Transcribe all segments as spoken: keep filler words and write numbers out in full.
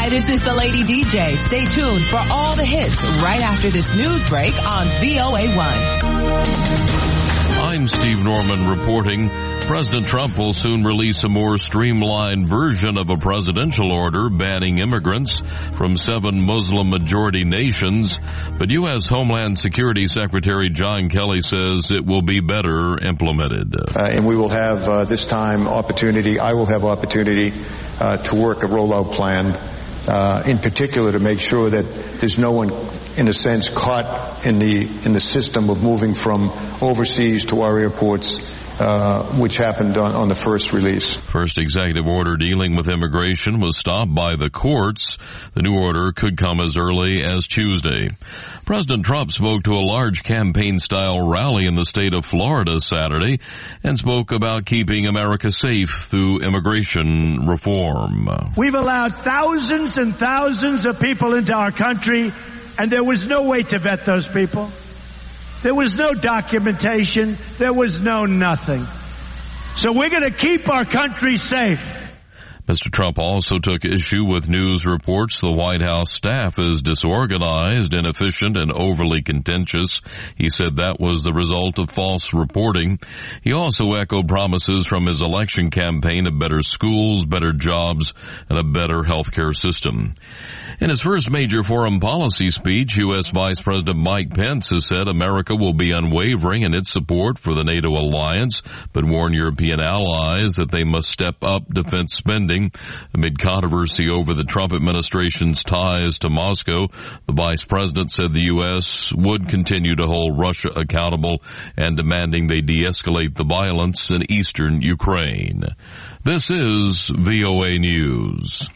Hi, this is the Lady D J. Stay tuned for all the hits right after this news break on V O A one. I'm Steve Norman reporting. President Trump will soon release a more streamlined version of a presidential order banning immigrants from seven Muslim-majority nations. But U S. Homeland Security Secretary John Kelly says it will be better implemented. Uh, and we will have uh, this time opportunity, I will have opportunity uh, to work a rollout plan, uh, in particular to make sure that there's no one, in a sense, caught in the in the system of moving from overseas to our airports, uh, which happened on, on the first release. First executive order dealing with immigration was stopped by the courts. The new order could come as early as Tuesday. President Trump spoke to a large campaign-style rally in the state of Florida Saturday and spoke about keeping America safe through immigration reform. We've allowed thousands and thousands of people into our country, and there was no way to vet those people. There was no documentation. There was no nothing. So we're going to keep our country safe. Mister Trump also took issue with news reports the White House staff is disorganized, inefficient, and overly contentious. He said that was the result of false reporting. He also echoed promises from his election campaign of better schools, better jobs, and a better healthcare system. In his first major foreign policy speech, U S. Vice President Mike Pence has said America will be unwavering in its support for the NATO alliance, but warned European allies that they must step up defense spending. Amid controversy over the Trump administration's ties to Moscow, the vice president said the U S would continue to hold Russia accountable and demanding they de-escalate the violence in eastern Ukraine. This is V O A News.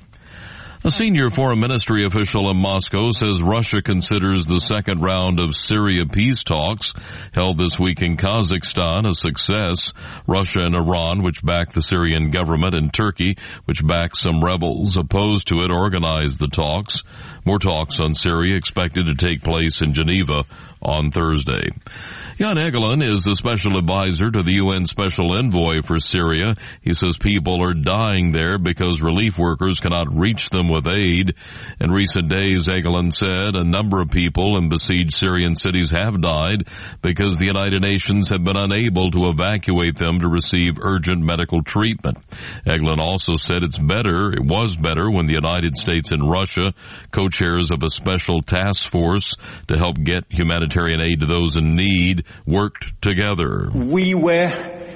A senior foreign ministry official in Moscow says Russia considers the second round of Syria peace talks held this week in Kazakhstan a success. Russia and Iran, which back the Syrian government, and Turkey, which backs some rebels opposed to it, organized the talks. More talks on Syria expected to take place in Geneva on Thursday. Jan Egeland is the special advisor to the U N Special Envoy for Syria. He says people are dying there because relief workers cannot reach them with aid. In recent days, Egeland said a number of people in besieged Syrian cities have died because the United Nations have been unable to evacuate them to receive urgent medical treatment. Egeland also said it's better, it was better when the United States and Russia, co-chairs of a special task force to help get humanitarian aid to those in need, worked together. We were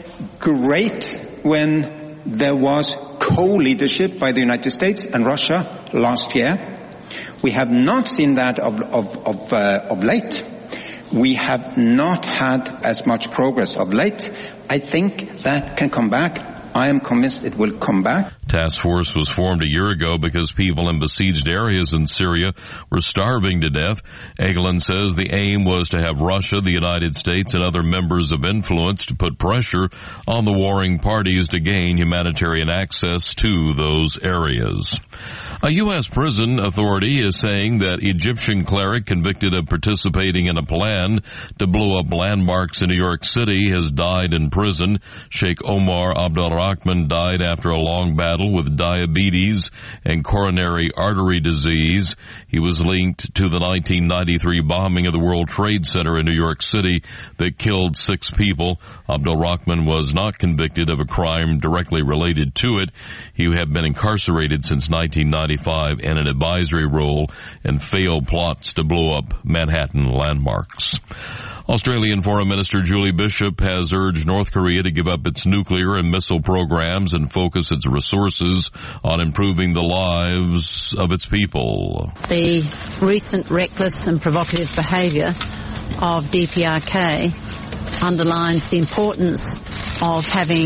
great when there was co-leadership by the United States and Russia last year. We have not seen that of, of, of, uh, of late. We have not had as much progress of late. I think that can come back. I am convinced it will come back. Task force was formed a year ago because people in besieged areas in Syria were starving to death. Egeland says the aim was to have Russia, the United States, and other members of influence to put pressure on the warring parties to gain humanitarian access to those areas. A U S prison authority is saying that Egyptian cleric convicted of participating in a plan to blow up landmarks in New York City has died in prison. Sheikh Omar Abdulrahman died after a long battle with diabetes and coronary artery disease. He was linked to the nineteen ninety-three bombing of the World Trade Center in New York City that killed six people. Abdulrahman was not convicted of a crime directly related to it. He had been incarcerated since nineteen ninety-five in an advisory role in failed plots to blow up Manhattan landmarks. Australian Foreign Minister Julie Bishop has urged North Korea to give up its nuclear and missile programs and focus its resources on improving the lives of its people. The recent reckless and provocative behaviour of D P R K underlines the importance of having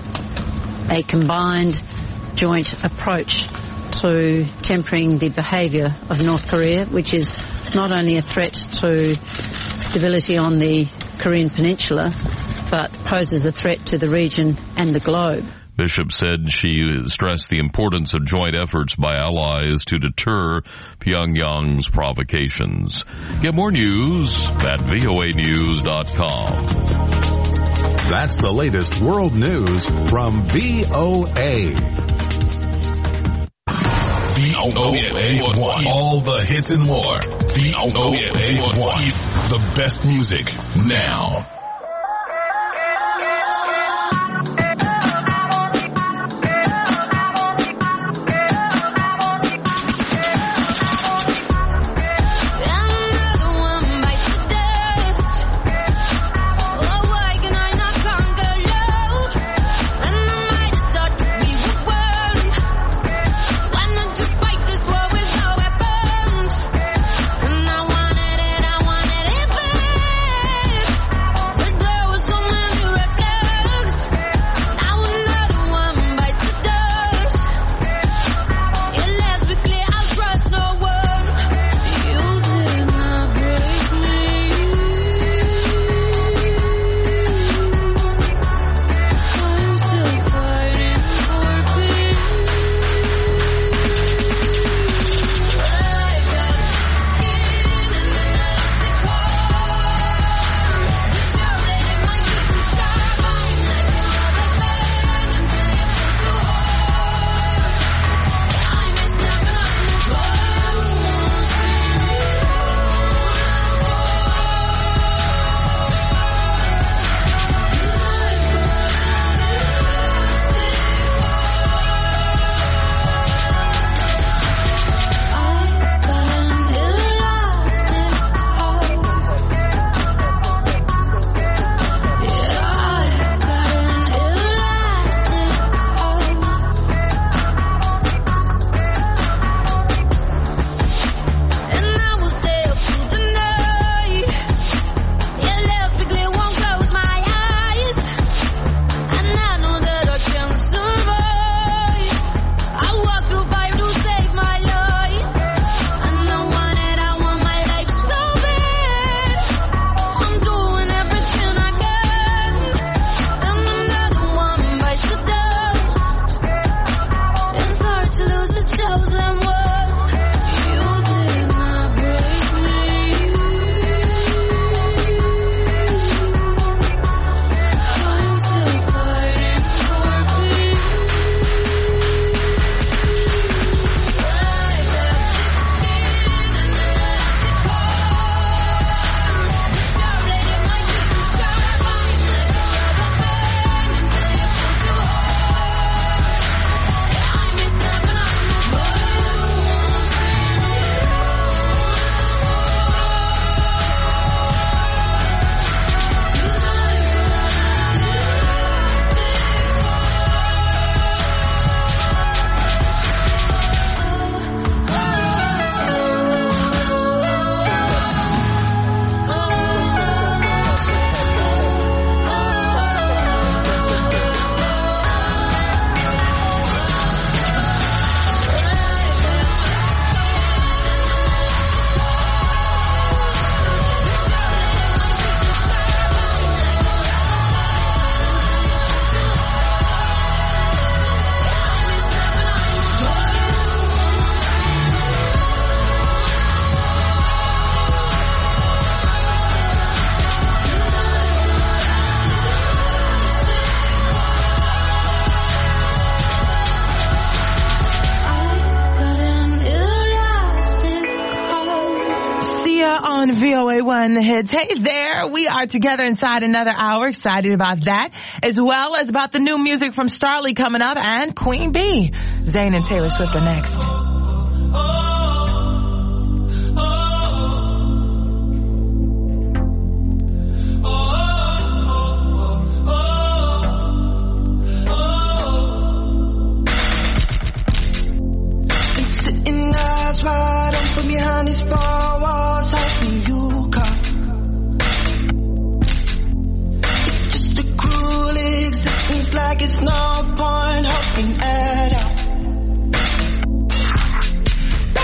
a combined joint approach to tempering the behaviour of North Korea, which is not only a threat to stability on the Korean Peninsula, but poses a threat to the region and the globe. Bishop said she stressed the importance of joint efforts by allies to deter Pyongyang's provocations. Get more news at V O A news dot com. That's the latest world news from V O A. V O A one. All the hits and more. V O A one. The best music now. on V O A one The Hits. Hey there, we are together inside another hour. Excited about that, as well as about the new music from Starley coming up and Queen Bee. Zayn and Taylor Swift are next. Wide open behind these four walls, hoping you come. It's just a cruel existence, like it's no point hoping at all.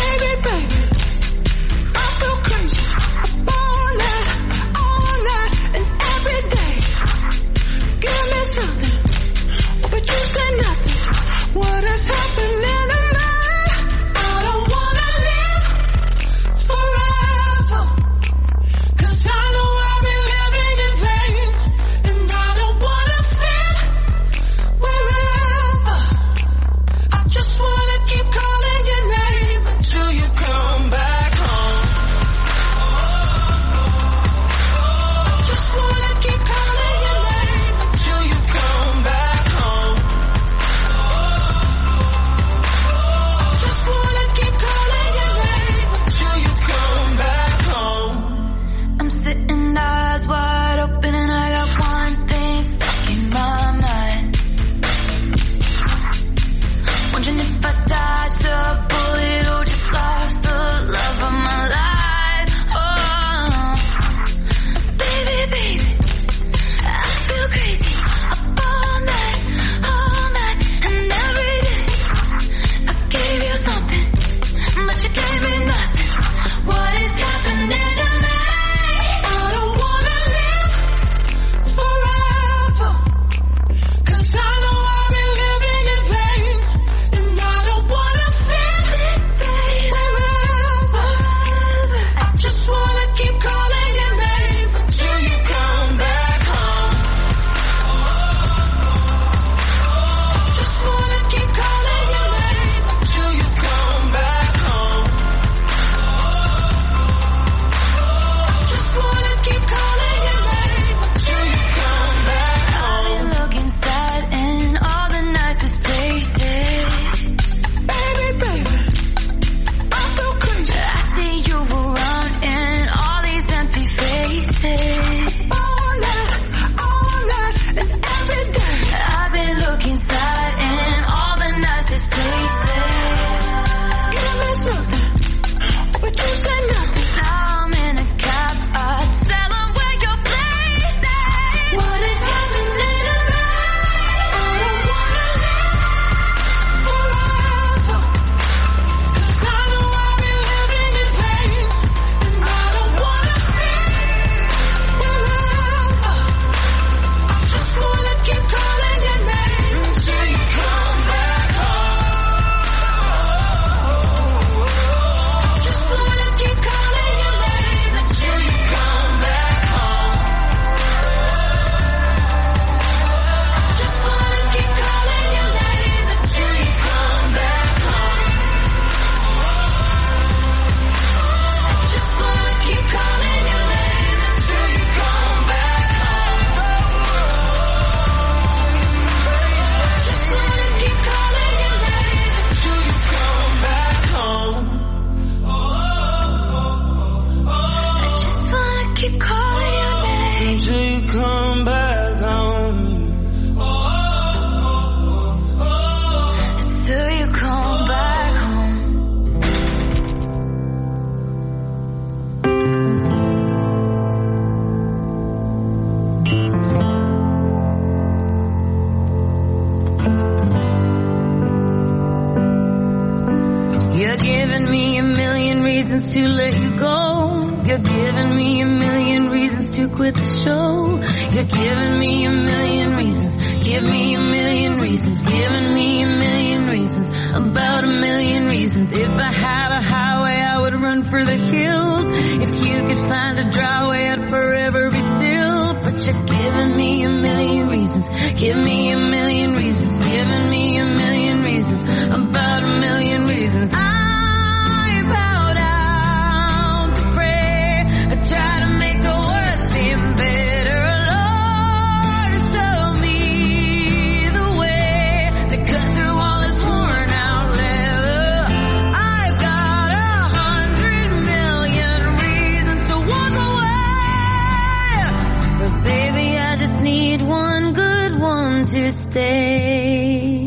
You're giving me a million reasons to let you go. You're giving me a million reasons to quit the show. You're giving me a million reasons. Give me a million reasons. Giving me a million reasons. About a million reasons. If I had a highway, I would run for the hills. If you could find a dry way, I'd forever be still. But you're giving me a million reasons. Give me a million reasons. Giving me a million reasons. About a million reasons. I bow down to pray. I try to make the worst seem better. Lord, show me the way to cut through all this worn out leather. I've got a hundred million reasons to walk away. But baby, I just need one good one to stay.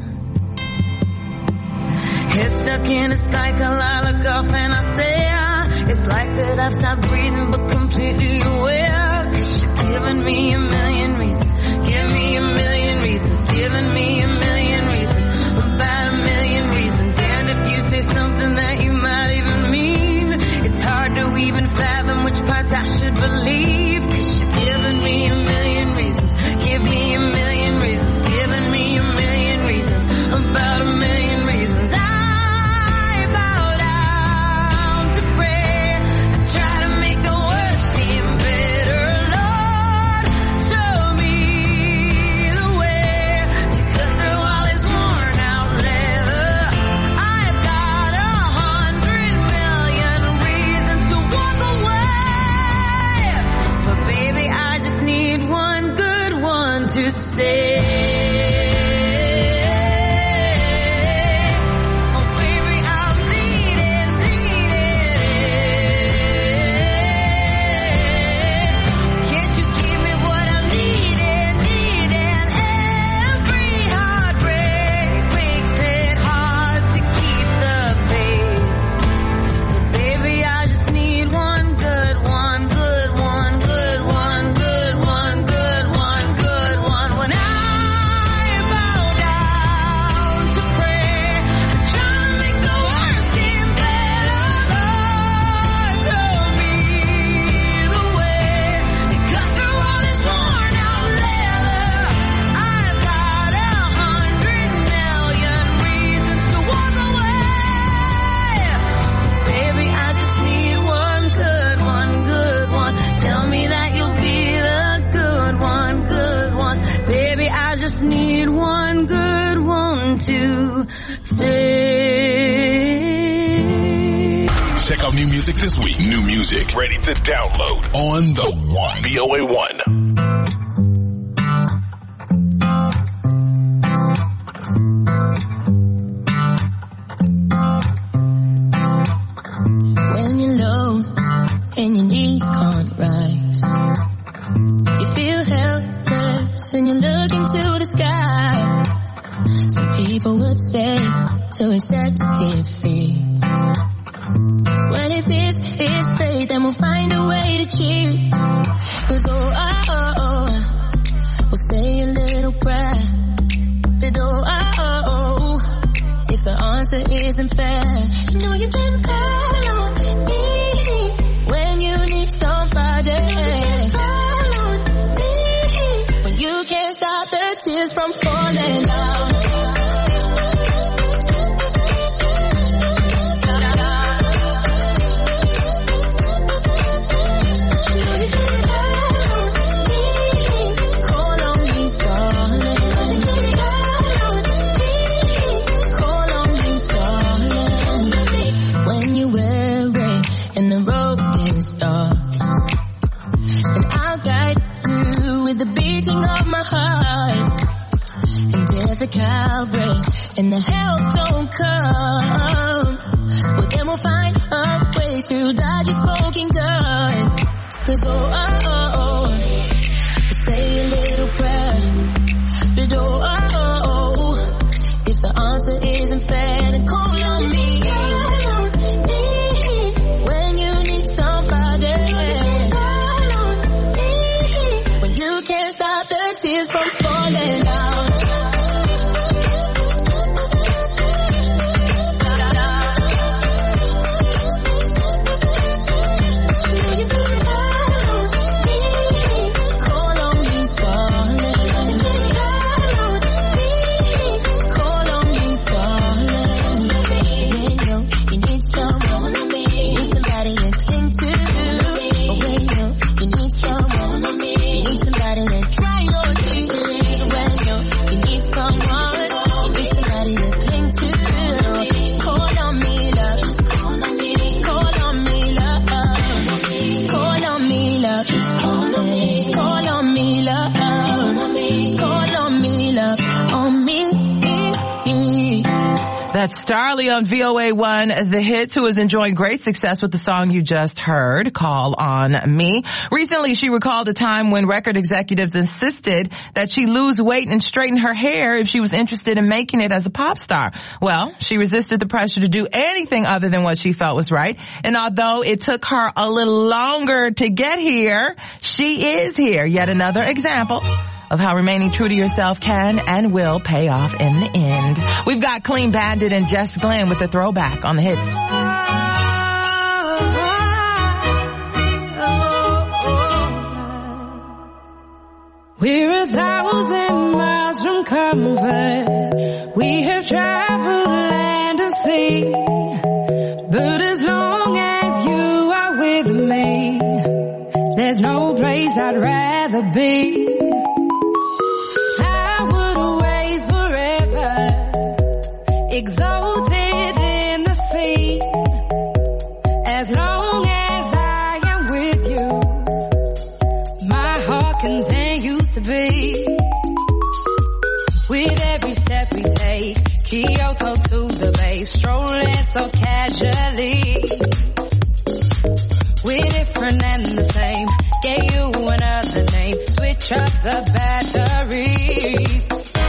Head stuck in a cycle, I look off and I stare. It's like that I've stopped breathing but completely aware. Cause you're giving me a million reasons. Give me a million reasons. Giving me a million reasons. About a million reasons. And if you say something that you might even mean, it's hard to even fathom which parts I should believe. Cause you're giving me a million reasons. Give me a million reasons. Giving me a million reasons. About a million reasons. I Check out new music this week. New music ready to download on the One. V O A one. When you're low and your knees can't rise, you feel helpless and you look into the sky. Some people would say to accept defeat. Well, if this is fate, then we'll find a way to cheat. Cause oh, oh, oh, oh, we'll say a little prayer. But oh, oh, oh, oh, if the answer isn't fair, you know you can call on me when you need somebody. You can call on me when you can't stop the tears from falling down. The Calvary and the help don't come, well then we'll find a way to dodge a smoking gun. Cause oh, oh, oh, oh, we'll say a little prayer. But oh, oh, oh, oh, if the answer isn't fair, then call on me. Call on me when you need somebody. Call on me when you can't stop the tears from falling down. That's Starlee on V O A one, The Hits, who is enjoying great success with the song you just heard, Call on Me. Recently, she recalled a time when record executives insisted that she lose weight and straighten her hair if she was interested in making it as a pop star. Well, she resisted the pressure to do anything other than what she felt was right. And although it took her a little longer to get here, she is here. Yet another example of how remaining true to yourself can and will pay off in the end. We've got Clean Bandit and Jess Glynn with a throwback on the hits. We're a thousand miles from comfort. We have traveled land and sea. But as long as you are with me, there's no place I'd rather be. Exalted in the sea, as long as I am with you, my heart continues to beat. With every step we take, Kyoto to the bay, strolling so casually. We're different and the same, gave you another name, switch up the batteries.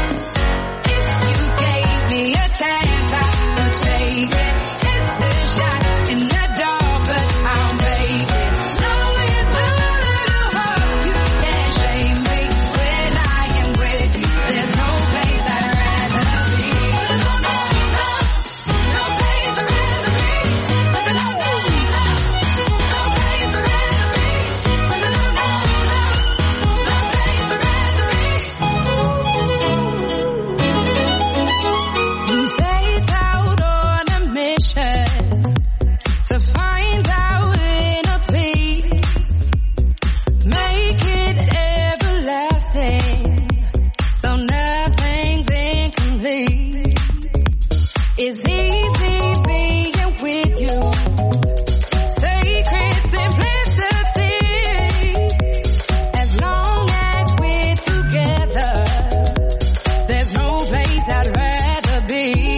Me a chance, I would take it. It's a shot in the dark, but I'll make it. Long as the little heart, you can't shame me. When I am with you, there's no place I'd rather be. No, no, no, no place I'd rather be. No, no, no, no, no place I'd rather be. No, no, no, no, no place I'd rather be. To find out inner peace, make it everlasting, so nothing's incomplete. It's easy being with you, sacred simplicity. As long as we're together, there's no place I'd rather be.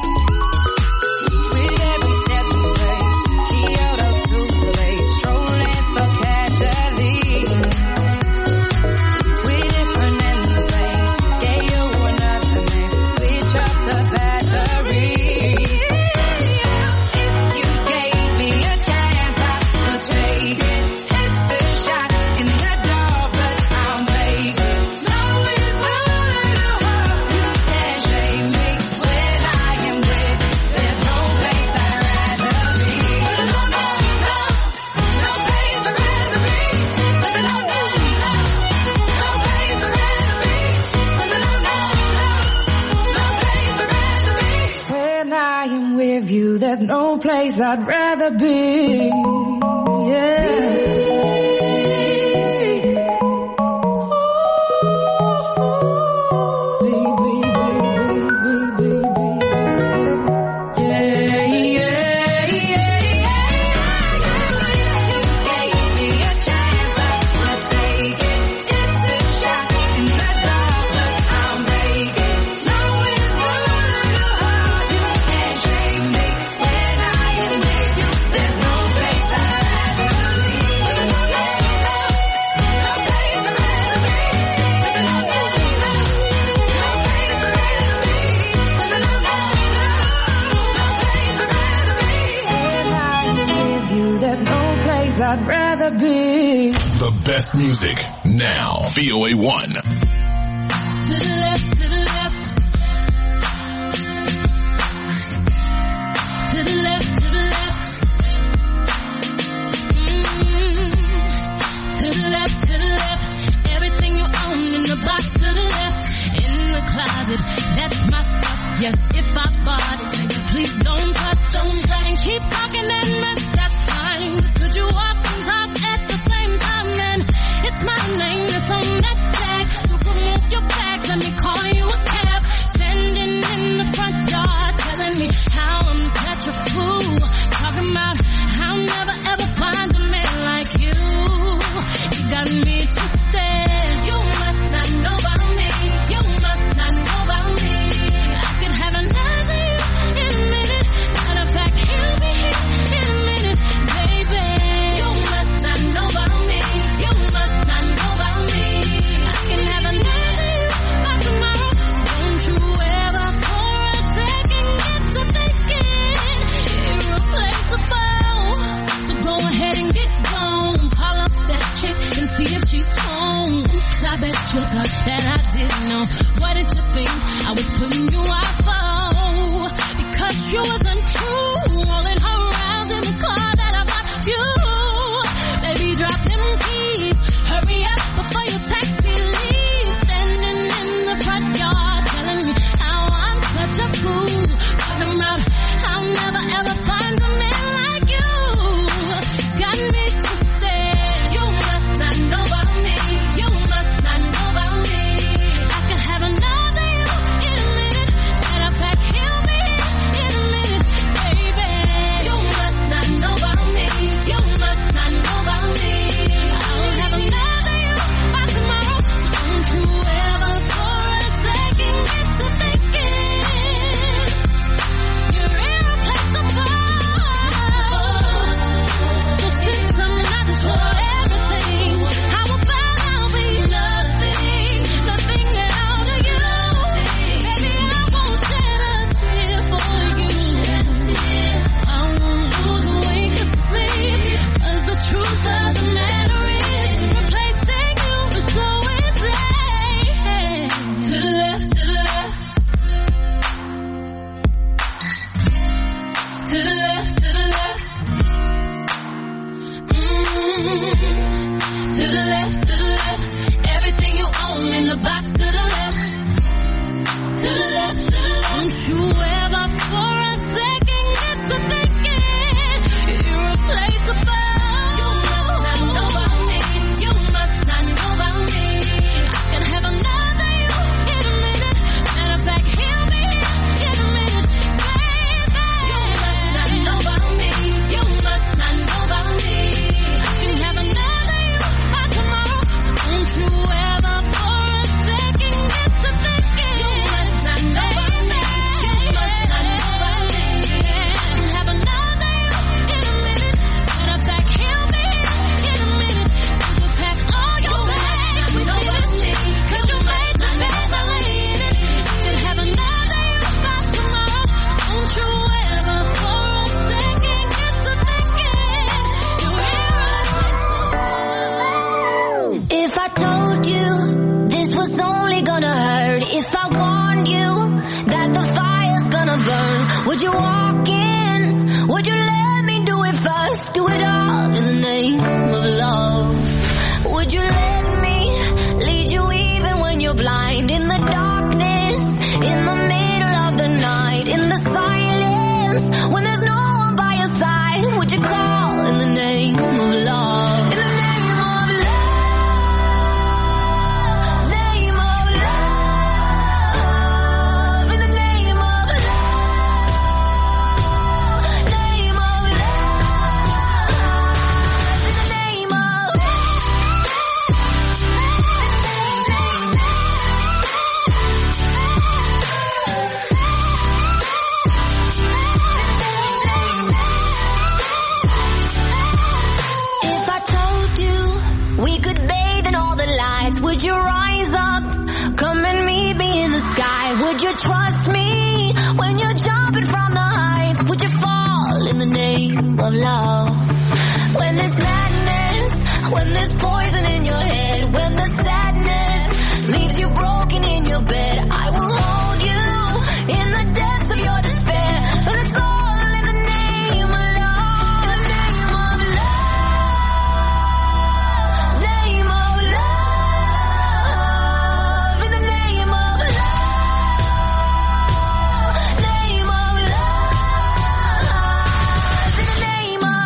There's no place I'd rather be. Yeah. I'd rather be. The best music now. V O A one. To the left, to the left. To the left, to the left. Mm-hmm. To the left, to the left. Everything you own in the box to the left. In the closet, that's my stuff. Yes, if I bought it, please don't touch, don't touch. And keep talking and mess, that's fine. But could you walk and talk at the same time? Then it's my name that's on that tag. So remove your bag, let me call you a cab. Standing in the front yard, telling me how I'm such a fool. Talking about I'll never ever find a man like you. You got me twisted. You must not know about me. You must not know about me. I could have another you. rolling around in the car that I bought you. Baby, drop them keys, hurry up before your taxi leaves. Standing in the front yard, telling me how I'm such a fool. Talking about I'll never ever find a man like you. Got me to say, you must not know about me. You must not know about me. I can have another you in a minute. Matter of fact, he'll be here in a minute, baby. You must not know about me. You must not know about me. I'll have another you by tomorrow. Don't you ever for a second get to thinking you're irreplaceable. So since I'm not your everything, how about I'll be nothing, nothing out of you? Baby, I won't shed a tear for you. I won't lose a wink of sleep, 'cause the truth of the matter is, replacing you is so easy. To the left, to the left. To the left, to the left. Mm-hmm. To the left, to the left. Everything you own in the box to the left. To the left, to the left. Don't you ever for a second get to thinking you're irreplaceable. You must not know about me. You must not know about me. I can have another you in a minute. Matter of fact, he'll be here in a minute, baby. You must not know about me. You must not know about me. I can have another you by tomorrow. So don't you ever for a second get to thinking you must not know about me. You must not know about me. I can have another you in a minute. Matter of fact, he'll be here in a minute. You can pack all your bags with this, 'cause you made the bed, I lay in it. I can have another you by tomorrow. Don't you ever for a second get to thinking you're irreplaceable. If I told you this was only gonna hurt, if I warned you that the fire's gonna burn, would you walk in? Would you let me do it first? Do it all in the name of love. Would you let me lead you even when you're blind? In the darkness, in the middle of the night, in the silence, when there's no one by your side, would you call in the name of love? In the name of love, name of love, in the name of love, name of love, in the name of If I told you we could bathe in all the lights, would you rise up, come and meet me in the sky? Would you trust me when you're jumping from the heights? Would you fall in the name of love? When there's madness, when there's poison in your head, when the sadness leaves you broken in your bed, I will hold you in the depths of your despair. But it's all in the name of love, in the name of love, name of love, in the name of love, name of love, in the name of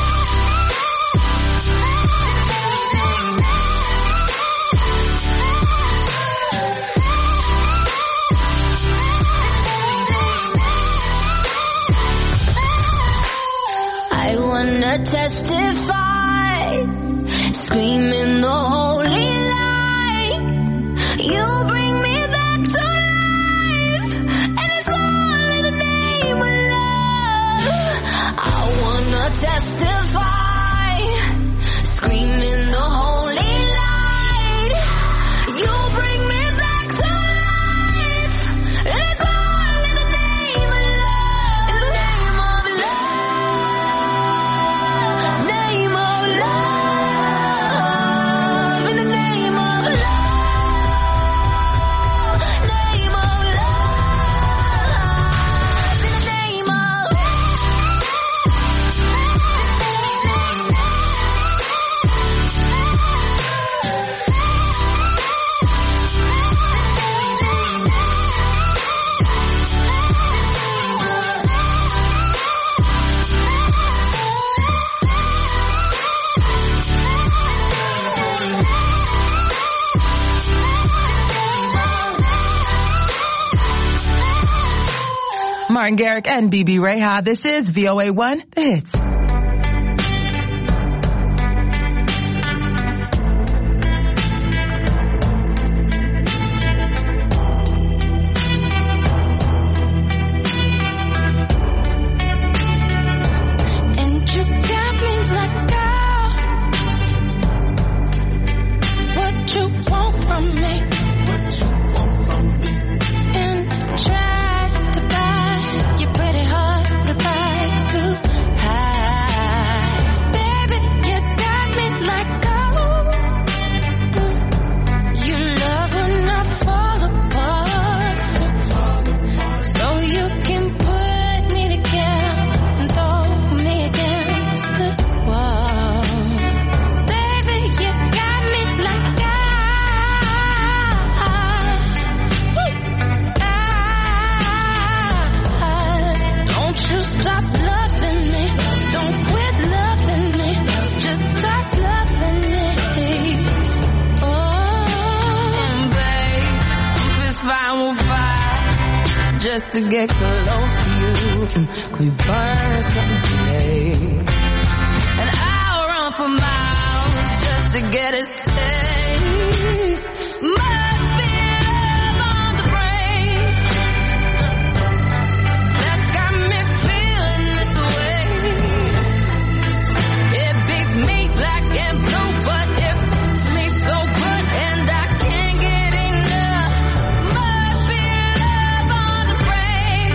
I wanna testify, screaming the holy light. You bring me back to life, and it's all in the name of love. I wanna testify, screaming the holy light. You bring me back to life, and it's all in the name of love, in the name of love, name of love, in the name of love, name of love, in the name of Martin Garrix and B B Reha. This is V O A one, The Hits. To get close to you, could we burn something today? And I'll run for miles just to get a taste. Must be love on the brain that's got me feeling this way. It beats me black and blue, but it feels me so good, and I can't get enough. Must be love on the brain.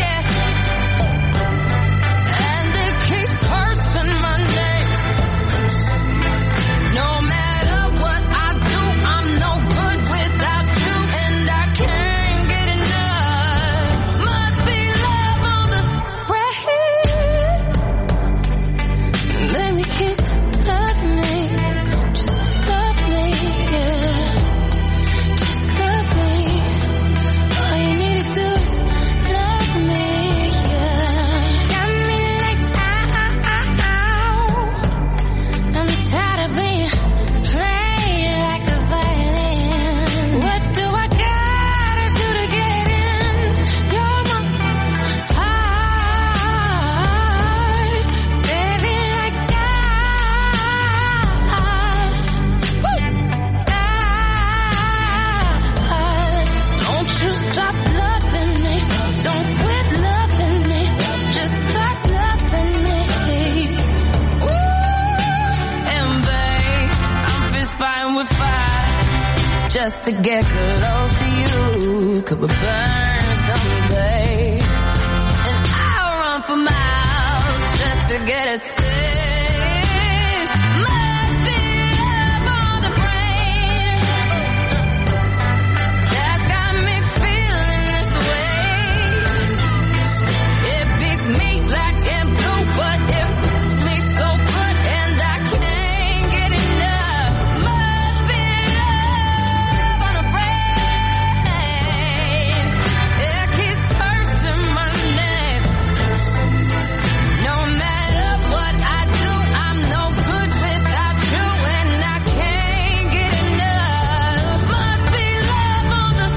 Just to get close to you, could we burn someday? And I'll run for miles just to get a taste. Must be love on the brain that's got me feeling this way. It beats me black and blue, but it feels me so good, and I can't get enough. Must be love on the brain. It keeps cursing my name. No matter what I do, I'm no good without you, and I can't get enough. Must be love on the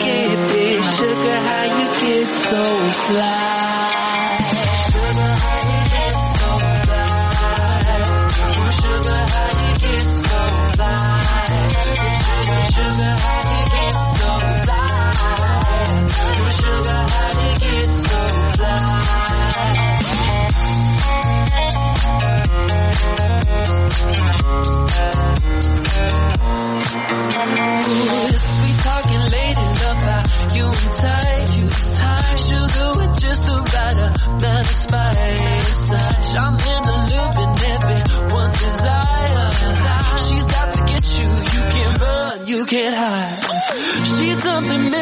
so fly. Sugar, how you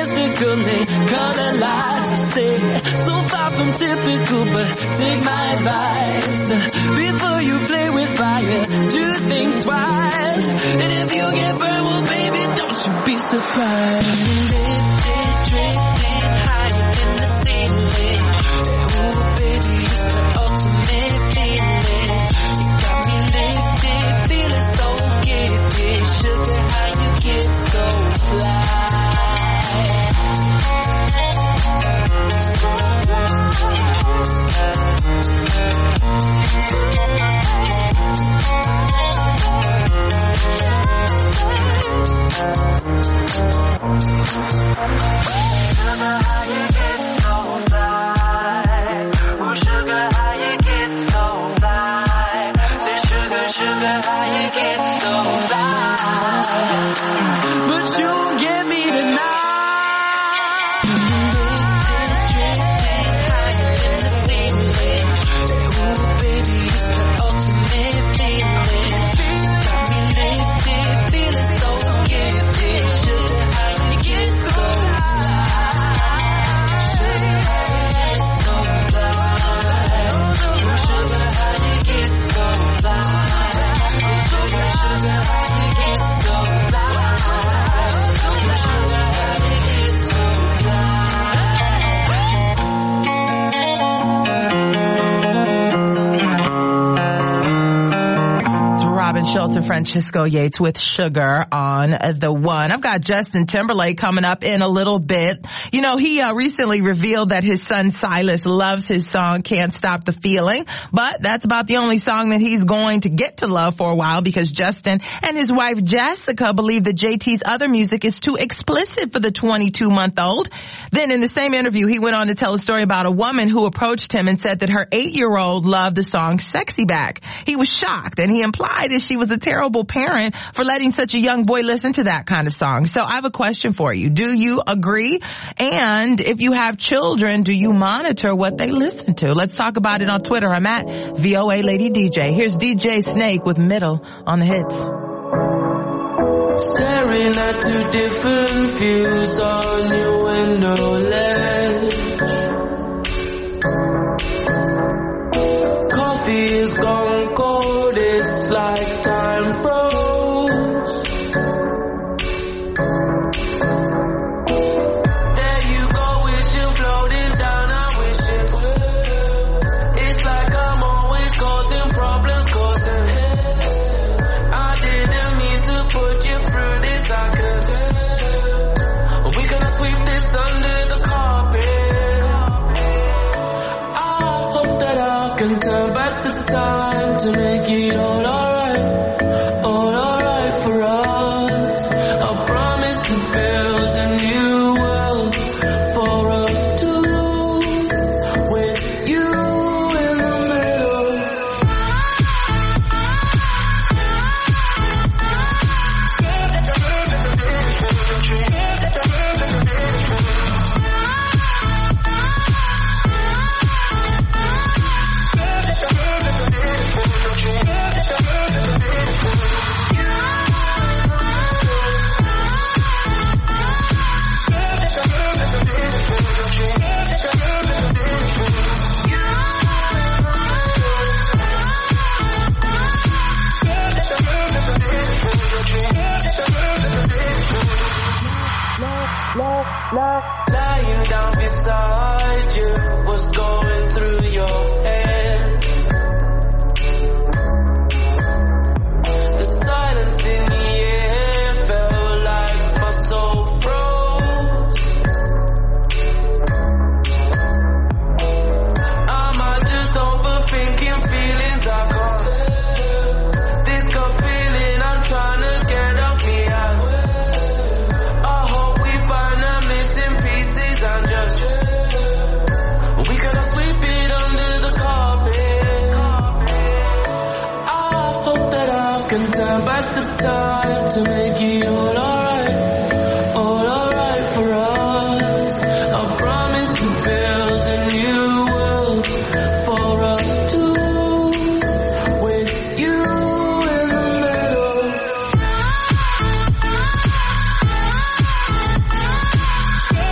mystically color lights I say, so far from typical, but take my advice. Before you play with fire, do think twice. And if you get burned, well baby, don't you be surprised. Lifted, drifting higher than the ceiling. Ooh baby, it's the ultimate feeling. You got me lifted, feeling so gifted. Sugar, how you get so fly. Schultz and Francisco Yates with Sugar on the One. I've got Justin Timberlake coming up in a little bit. You know, he uh, recently revealed that his son Silas loves his song Can't Stop the Feeling, but that's about the only song that he's going to get to love for a while because Justin and his wife Jessica believe that J T's other music is too explicit for the twenty-two-month-old. Then in the same interview, he went on to tell a story about a woman who approached him and said that her eight-year-old loved the song Sexy Back. He was shocked, and he implied that she was a terrible parent for letting such a young boy listen to that kind of song. So I have a question for you. Do you agree? And if you have children, do you monitor what they listen to? Let's talk about it on Twitter. I'm at V O A Lady D J. Here's D J Snake with Middle on the Hits. Staring at two different views on your window ledge. Coffee is gone cold, it's like time froze. There you go, wishing floating down, I wish it would. It's like I'm always causing problems, causing hell. I didn't mean to put you through this, I could. We gonna sweep this under the carpet. I hope that I can turn back the time to make it all alright, all alright for us. I promise to build a new world for us two, with you in the middle. Lying down beside you, what's going through your head? The silence in the air felt like my soul froze. Am I just overthinking feelings I can't? This gut feeling I'm trying to get off me ass. I hope we find a missing pieces and just we gonna sweep it under the carpet. I hope that I can turn back the time to make it all alright, all alright for us. I promise to build a new world for us two, with you in the middle.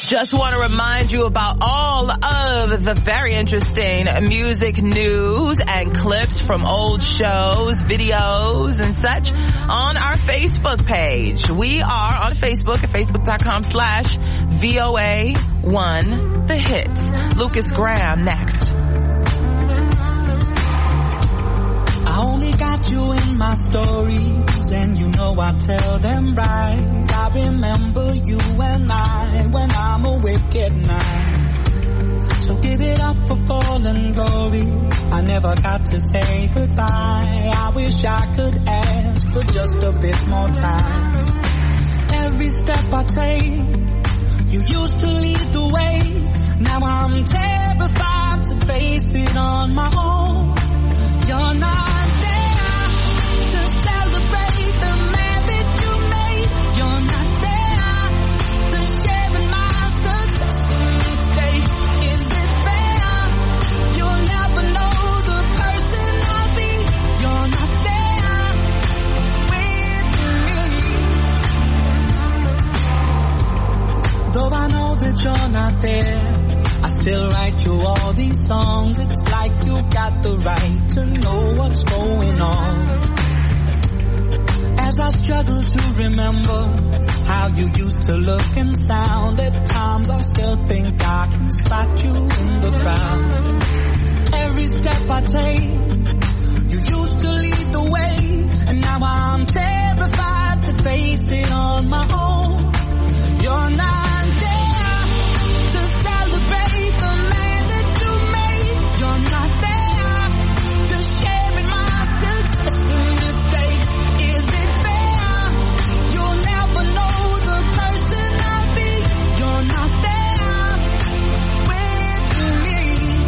Just want to remind you about all of the very interesting music news and clips from old shows, videos, and such on our Facebook page. We are on Facebook at facebook.com slash VOA1 The Hits. Lucas Graham next. I only got you in my stories, and you know I tell them right. I remember you and I when I'm awake at night. So give it up for fallen glory. I never got to say goodbye. I wish I could ask for just a bit more time. Every step I take, you used to lead the way. Now I'm terrified to face it on my own. You're not there to celebrate the man that you made. You're not there to share in my success and mistakes. Is it fair? You'll never know the person I'll be. You're not there with me. Though I know that you're not there, I still write you all these songs. It's like you got the right to know what's going on. As I struggle to remember how you used to look and sound, at times I still think I can spot you in the crowd. Every step I take, you used to lead the way, and now I'm terrified to face it on my own. You're not there to celebrate the man that you made. You're not there to share in my success and mistakes. Is it fair? You'll never know the person I'll be. You're not there with me.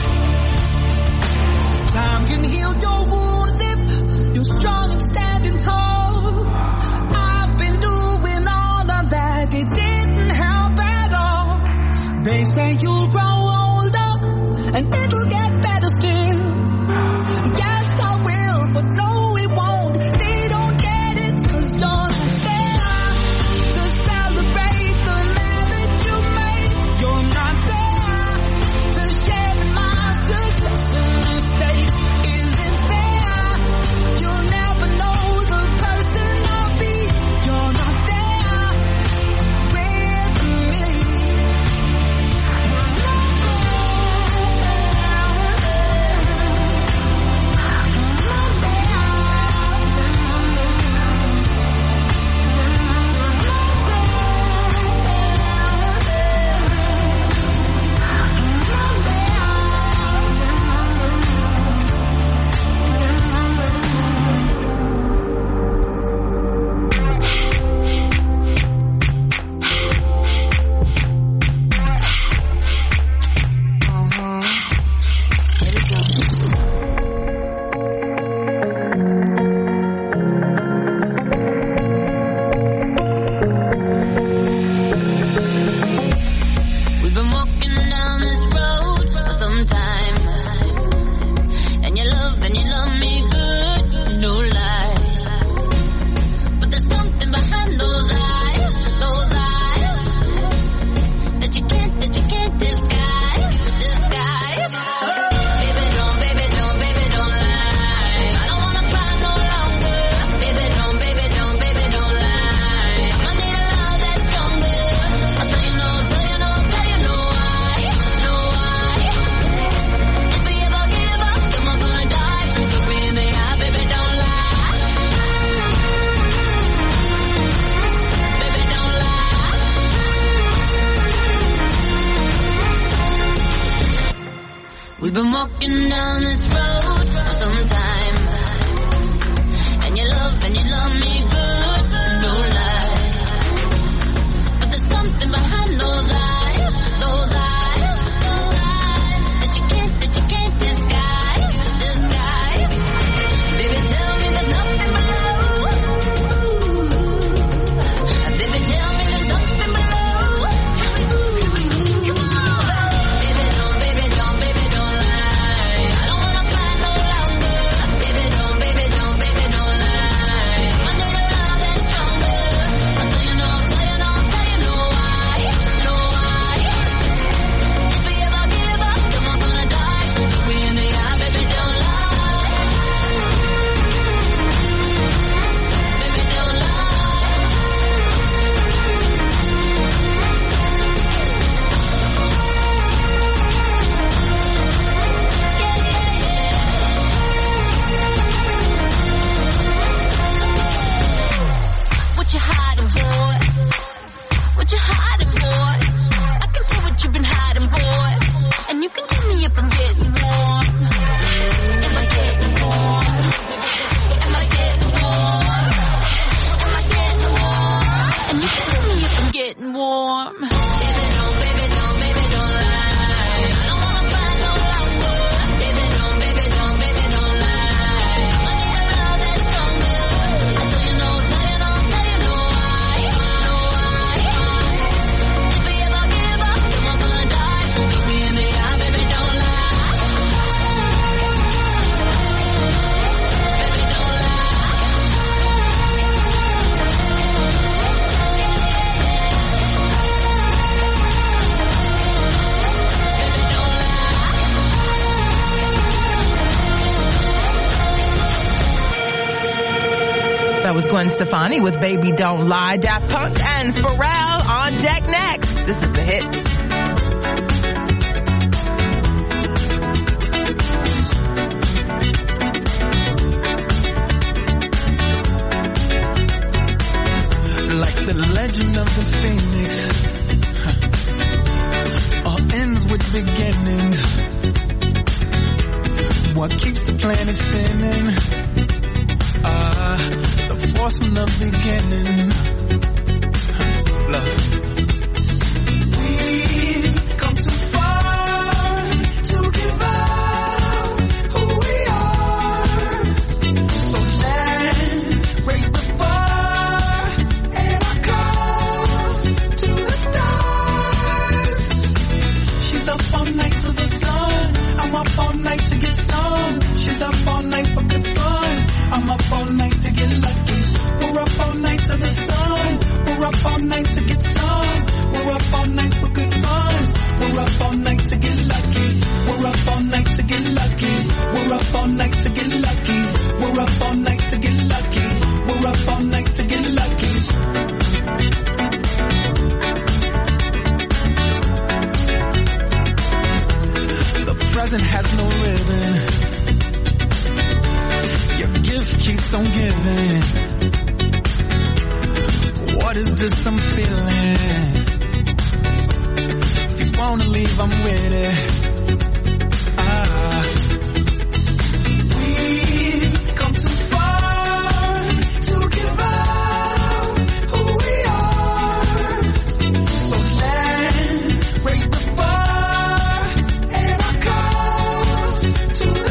Time can heal your wounds if you're strong and standing tall. I've been doing all of that. It didn't help at all. They say you'll grow older and it'll get better still. Yes, I will, but no, it won't. They don't get it, cause you're not there to celebrate the man that you made. You're not there to share in my success and mistakes. Is it fair? You'll never know the person I'll be. You're not there with me. We've been walking down this road for some time, and you love and you love me good, no lie. But there's something behind those eyes, those eyes that you can't, that you can't disguise, disguise. Baby, don't, baby, don't, baby, don't lie. I don't wanna cry no longer. Baby, don't, baby, don't, baby, don't lie. I need a love that's stronger. I'll tell you no, tell you no, tell you no why, no why. If we ever give up, then we're gonna die. Look me in the eye, baby, don't lie. Baby, don't lie. We've been walking down this road for some time, and you love and you love me good, no lie. But there's something behind those eyes, those eyes, those eyes that you can't, that you can't disguise, disguise. Baby, tell me there's nothing below. Baby, tell me there's nothing below. Baby, don't, baby, don't, baby, don't lie. I don't wanna cry no longer. That was Gwen Stefani with Baby Don't Lie. Daft Punk and Pharrell on deck next. This is The Hits. Like the legend of the phoenix, huh. All ends with beginnings. What keeps the planet spinning? Ah, uh, the force from the beginning. Huh. Love. We've come too far to give up who we are. So let's raise the bar and our cause to the stars. She's up all night to the dawn. I'm up all night to get some. She's up all night for good fun. I'm up all night to get lucky. We're up all night to the sun. We're up all night to get some. We're up all night for good fun. We're up all night to get lucky. We're up all night to get lucky. We're up all night to get lucky. We're up all night to get lucky. We're up all night to get lucky. The present has no ribbon. Your gift keeps on giving. What is this I'm feeling? If you wanna leave, I'm with it. Ah. We've come too far to give up who we are. So let's raise the bar and our cause to the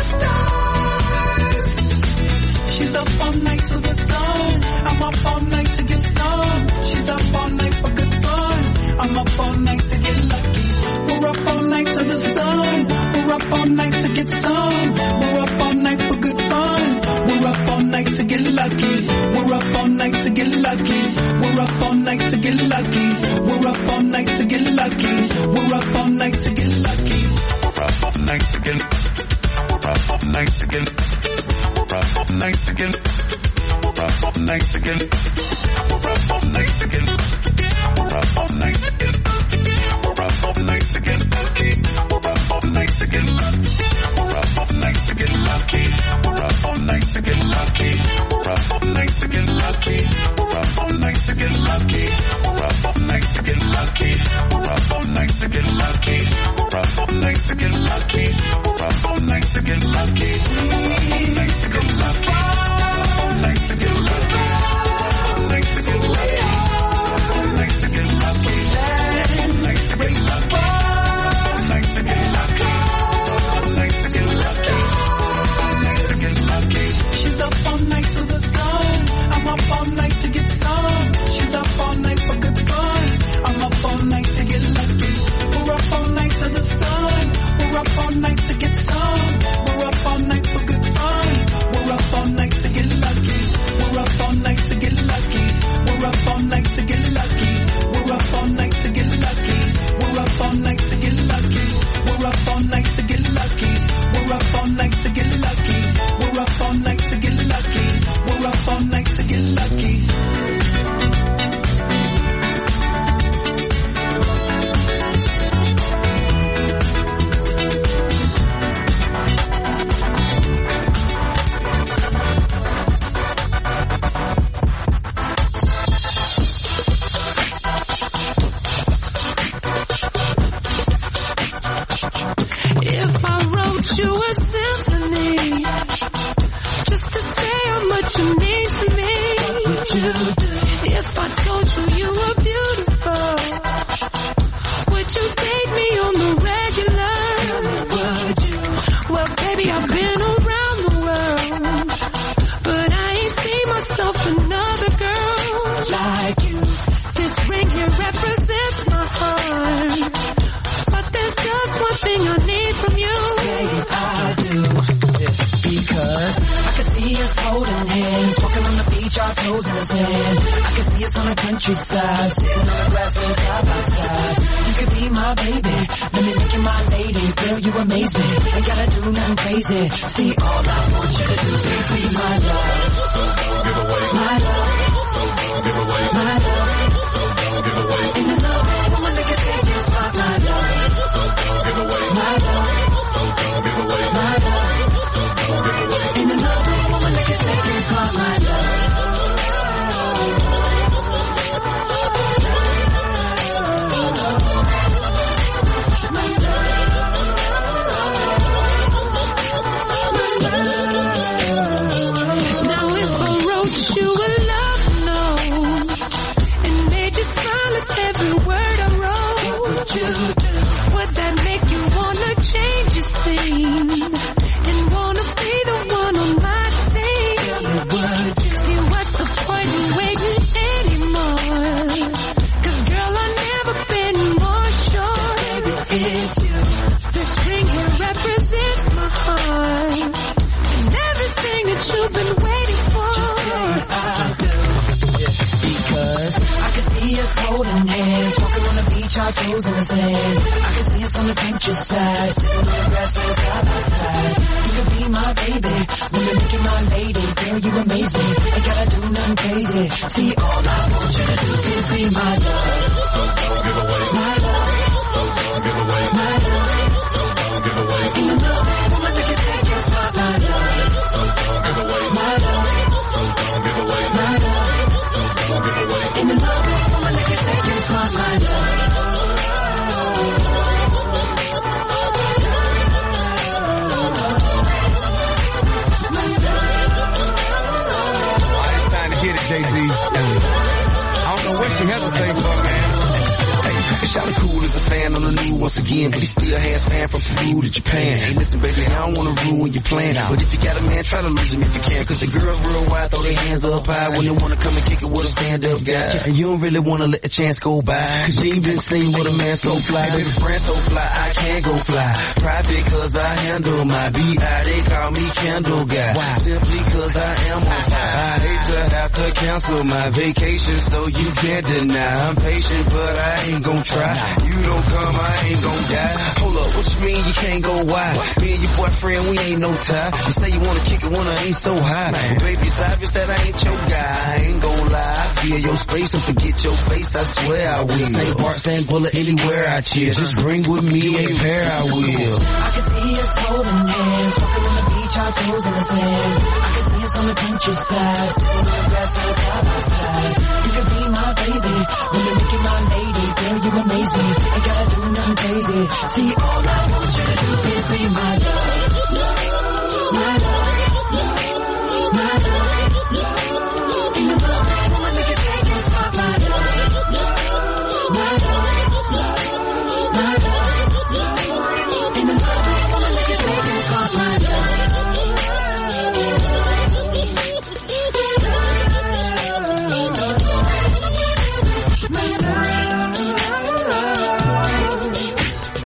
stars. She's up all night to the sun. I'm up all night to get some. She's up all night for good fun. I'm up all night to get lucky. We're up all night to the sun. We're up all night to get some. We're up all night for good fun. We're up all night to get lucky. We're up all night to get lucky. We're up all night to get lucky. We're up all night to get lucky. We're up all night to get lucky. We're up all night to get. We're up all night to get. We're up all night to get. We're up all night to get. We're up all night to get. We're up all night to get. We're up all night to get lucky. We're up all night to get lucky. We're up all night to get lucky. We're up all night to get lucky. We're up all night to get lucky. We're up all night to get lucky. We're up all night to get lucky. We're up all night to get lucky. We're up all night to get lucky. We're up all night to get lucky. We're up all night to get lucky. All night to get lucky. All night to get lucky. All night to get lucky. All night to get lucky. All night to get lucky. All night to get lucky. All night to get lucky. She's up all night to the sun. I'm up all night to get some. She's up all night for good fun. I'm up all night to get lucky. We're up all night to the sun. We're up all night to get some. We're up all night for good fun. We're up all night to get lucky. We're up all night to get lucky. We're up all night to get lucky. We're up all night to get lucky. We're up all night to get lucky. We're up all night to get lucky. We're up all night to get lucky. We're up all night to get lucky. We're up all night to get lucky. If I wrote you a symphony just to say how much you mean to me, what would you do? If I told you you were beautiful, would you date me on the regular? Tell me, would you? Well, baby, I've been around the world, but I ain't seen myself another girl like you. This ring here represents my heart, but there's just one thing I need from you. Say I do. Because I can see us holding hands, walking on the beach, our toes in the sand. I can see us on the countryside, sitting on the grassland side by side. You could be my baby, let me make you my lady. Girl, you amaze me, ain't gotta do nothing crazy. See, all I want you to do is be my love. love, give away my love, so don't give away my love, so don't give away and the love woman that can take your spot, my love, so don't give away my love, so don't give away my love, so don't give away and the love woman that can take your spot, my love. Now if I wrote you a love note and made you smile at every word I wrote, would that make you wanna change your scene and wanna be the one on my team? See, what's the point in waiting anymore? 'Cause girl, I've never been more sure it's you. This ring here represents my heart and everything that you've been waiting for. Just tell me I do. Because I can see us holding hands, walking on the beach, our toes in the sand. I can see us on the countryside, sitting on the grassland side by side. You could be my baby, when you're making my lady. Girl, you amaze me, ain't gotta do nothing crazy. See, all I want you to do is be my love. so don't give away My love, so don't give away my love, so don't give away and the love woman that can take your spot, my love, so don't give away my love, so don't give away my love, so don't give away and the love woman that can take your spot, my love. It's time to hit it, Jay-Z. I don't know what she hesitating for, man. Shout cool as a fan on the new once again, but he still has fan from Peru to Japan. Hey, listen, baby, I don't wanna ruin your plan, but if you got a man, try to lose him if you can. Cause the girls real wide, throw their hands up high when they wanna come and kick it with a stand-up guy. And you don't really wanna let the chance go by, cause you ain't been seen with a man so fly. Baby, friend so fly, I can't go fly. Private cause I handle my B I, they call me Candle Guy. Why? Simply cause I am on fire. I hate to have to cancel my vacation, so you can't deny. I'm patient, but I ain't gon' try. You don't come, I ain't gon' die. Hold up, what you mean you can't go wide? Me and your boyfriend, we ain't no tie. You say you wanna kick it when I ain't so high. But baby, it's obvious that I ain't your guy. I ain't gon' lie. I feel your space and forget your face, I swear I will. Saint Bart, Saint Bullet, anywhere I chill. Just bring with me a pair, I will. I can see us holding hands, walking on the beach, our toes in the sand. I can see us on the countryside, sitting on the grassland side by side. You could be my baby, when you're making my lady. Girl, you amaze me, ain't gotta do nothing crazy. See, all I want you to do is be my love.